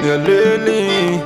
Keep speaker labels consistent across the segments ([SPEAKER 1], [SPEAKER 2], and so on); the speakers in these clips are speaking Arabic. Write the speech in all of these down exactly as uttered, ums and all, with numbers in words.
[SPEAKER 1] يا ليلي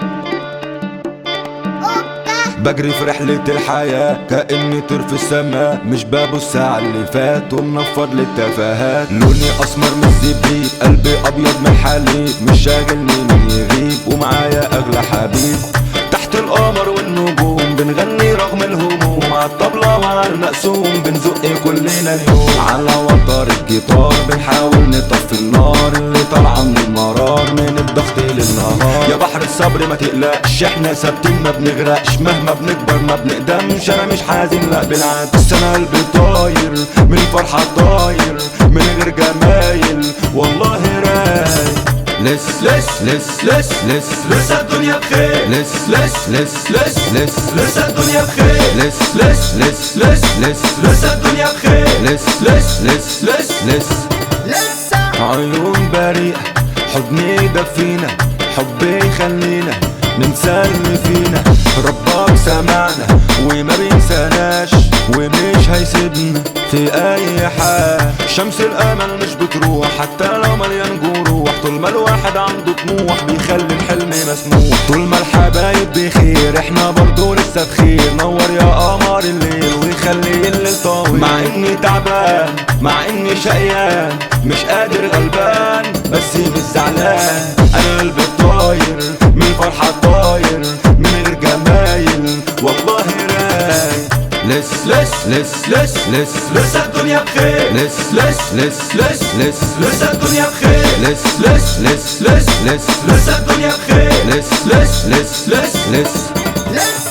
[SPEAKER 1] بجري في رحلة الحياة كأني طير في السماء، مش ببص على اللي فات ومنفض للتفاهات. لوني أسمر من الزبيب، قلبي أبيض من الحليب، مش شاغلني مين يغيب ومعايا أغلى حبيب. تحت القمر والنجوم بنغني رغم الهموم، عالطبلة وعلى المقسوم بنزق كلنا اليوم. على وتر الجيتار بنحاول نطفي النار اللي طالعة من المرار من الضغط للنهار. يا بحر الصبر ما تقلقش، احنا ثابتين ما بنغرقش، مهما بنكبر ما بنقدمش. انا مش حازم لا بالعكس، انا قلبي طاير من الفرحة طاير من غير جمايل والله رايق. لس لس لس لس لس لسه الدنيا بخير، لس لس لس لس لس لسه الدنيا بخير، لس لس لس لس لس لسه الدنيا بخير، لس لس لس لس لس لسه. عيون بريئة حضني يدفينا، حبي يخلينا ننسى اللي فينا. ربك سمعنا وما بينساناش ومش هيسيبنا في اي حال. شمس الامل مش بتروح حتى لو مليان جروح، طول ما الواحد عنده طموح بيخلي الحلم مسموح. طول ما الحبايب بخير احنا برضو لسه بخير. نور يا قمر الليل ويخلي الليل طويل. مع اني تعبان مع اني شقيان مش قادر غلبان بس مش زعلان. انا قلبي طاير من الفرحة طاير من غير جمايل والله رايق. لس لس لس لس لس لسه الدنيا بخير، لس لس لس لس لس لسه الدنيا بخير، لس لس لس لس لس لسه الدنيا بخير، لس لس لس لس لس لس